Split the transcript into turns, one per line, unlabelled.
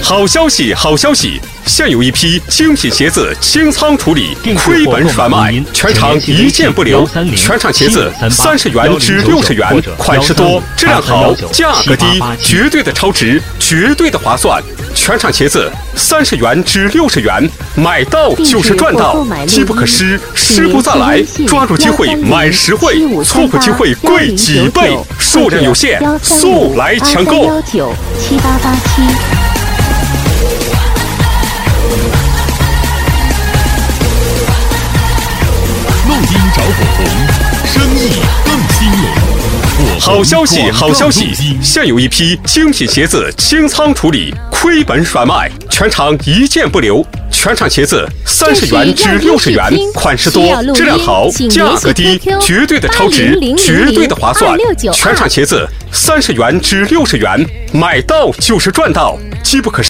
好消息，好消息！现有一批精品鞋子清仓处理，亏本甩卖，全场一件不留。全场鞋子30元至60元，款式多，质量好，价格低，绝对的超值，绝对的划算。全场鞋子30元至60元，买到就是赚到，机不可失，失不再来。抓住机会买实惠，错过机会贵几倍，数量有限，速来抢购。
录音找火红，生意更兴隆。
好消息，好消息！现有一批精品鞋子清仓处理，亏本甩卖，全场一件不留。全场鞋子30元至60元，款式多，质量好，价格低，绝对的超值，绝对的划算。全场鞋子30元至60元，买到就是赚到，机不可失。